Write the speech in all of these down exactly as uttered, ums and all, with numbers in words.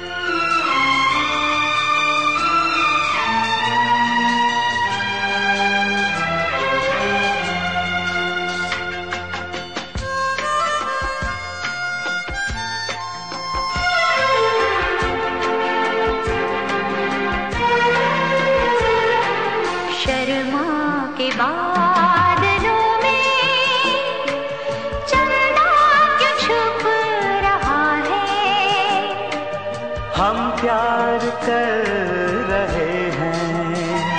बादलों में चंदा क्यों छुप रहा है? हम प्यार कर रहे हैं,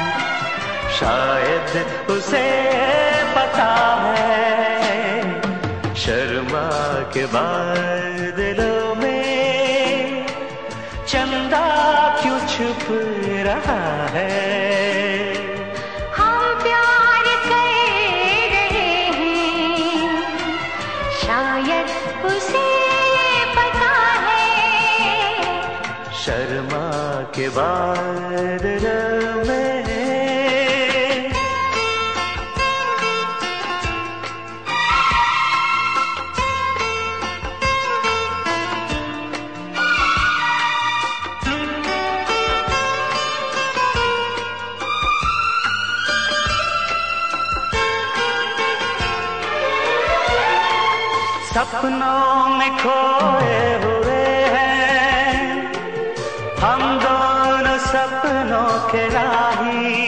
शायद उसे पता है। शर्मा के बादलों में चंदा क्यों छुप रहा है? शर्मा के बादलों में सपनों में खोए हुए हम दोनों, सपनों के राही।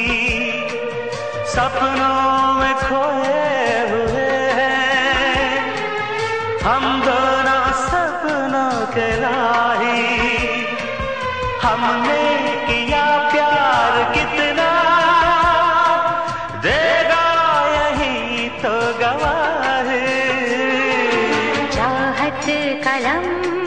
सपनों में खोए हुए हैं हम दोनों, सपनों के राही। हमने किया प्यार कितना, देगा यही तो गवाह। चाहत कलम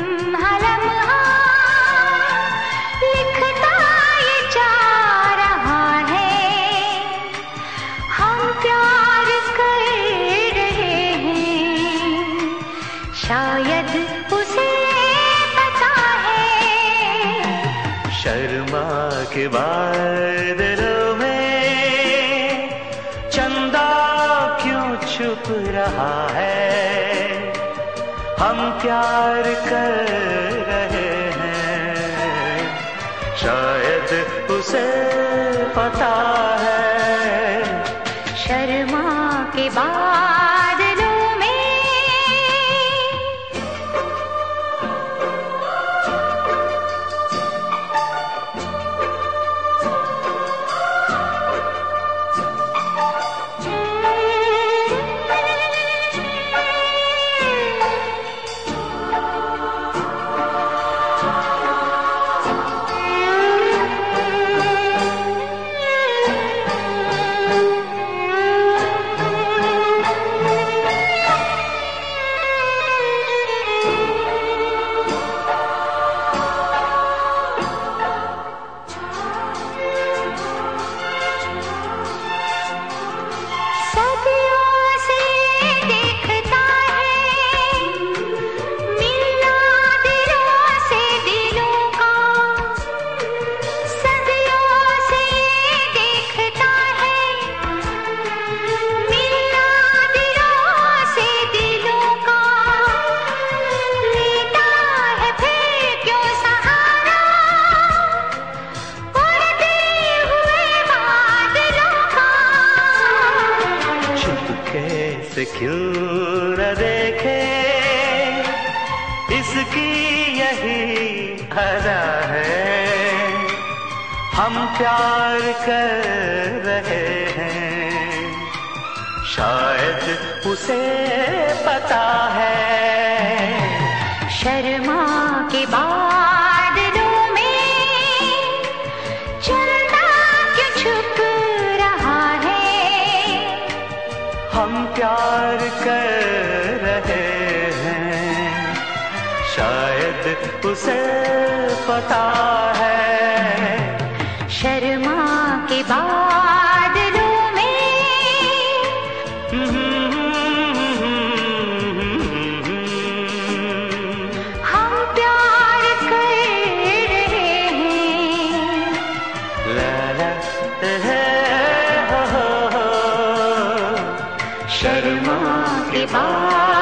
शायद उसे पता है। शर्मा के बादलों में चंदा क्यों छुप रहा है? हम प्यार कर रहे हैं, शायद उसे पता है। शर्मा के बादलों से क्यों न देखे, इसकी यही अदा है। हम प्यार कर रहे हैं, शायद उसे पता है। शर्मा के बादलों में चंदा क्यों छुप रहा है? हम प्यार कर रहे हैं, शायद उसे पता है। शर्मा के बादलों में हम प्यार कर रहे हैं। ला ला है शर्मा के बाद